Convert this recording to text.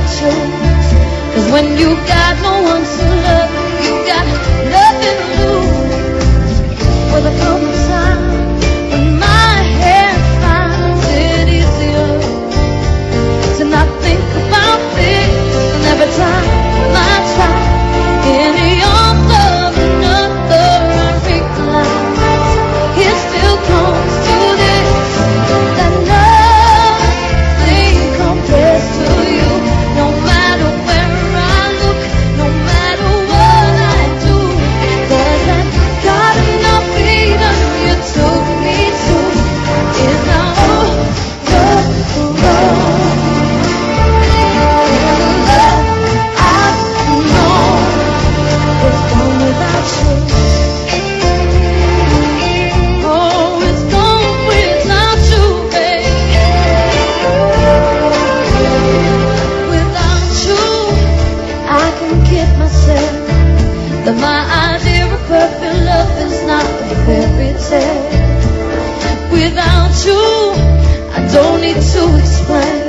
you. 'Cause when you got no one to love, you got nothing to lose. For the come time when my head finds it easier to not think about this, and every time I try any other, another, I realize it still comes to this, that nothing compares to you. No matter where I look, no matter what I do, 'cause that God enough freedom you took me to is now overflow. I've known it's gone without you. Oh, it's gone without you, baby. Without you, I can kid myself that my idea of perfect love is not a fairy tale. Without you, I don't need to explain